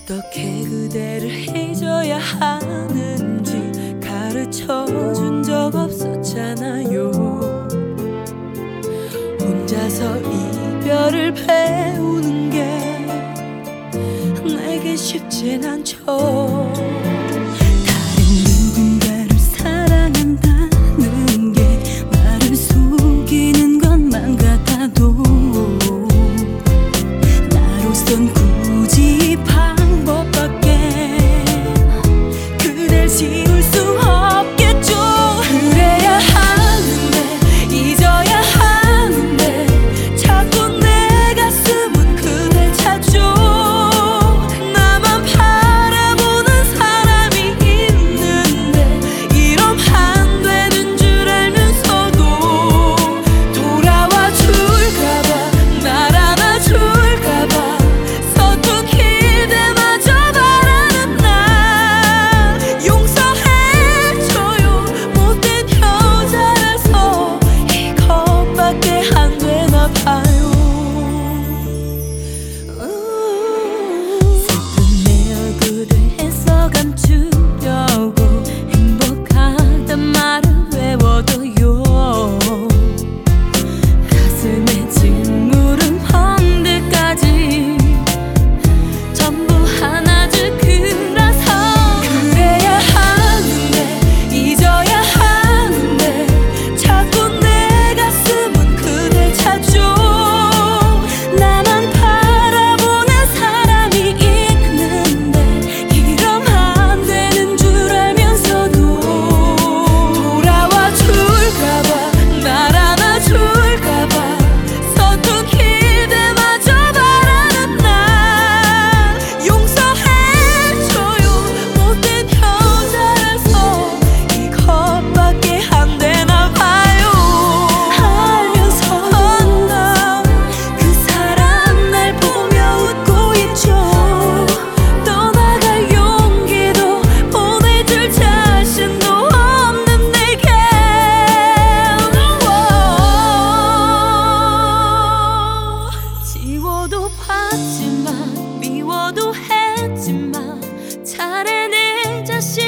어떻게 그대를 잊어야 하는지 가르쳐준 적 없었잖아요. 혼자서 이별을 배우는 게 내게 쉽진 않죠. 다른 누군가를 사랑한다는 게 나를 속이는 것만 같아도 나로선 굳이 이 방법밖에 그댈 지울 수 없겠죠. 그래야 하는데 잊어야 하는데 자꾸 내 가슴은 그댈 찾죠. 나만 바라보는 사람이 있는데 이럼 안 되는 줄 알면서도 돌아와 줄까봐 날 안아줄까봐 서툰 기대마저 바라는 나 용서해줘요. 못된 여자라서 이것밖에 안 되나 봐요. 슬픈 내 얼굴을 애써 감추려고 행복하단 말을 외워둬요. 가슴에 짓무른 헌데까지 전부 하나둘이라서 그래야 하는데 잊어야 하는데 자꾸 내 가슴은 그댈 찾죠. 나만 바라보는 사람이 있는데 이럼 안 되는 줄 알면서도 돌아와 줄까봐 날 안아줄까봐 서툰 기대마저 바라는 나 용서해줘요. 못된 여자라서 이것밖에 안 되나 봐요. 알면서 난 그 사람 날 보며 웃고 있죠. 떠나갈 용기도 보내줄 자신도 없는 내게 지워도 봤지만 미워도 했지만 차례 내 자신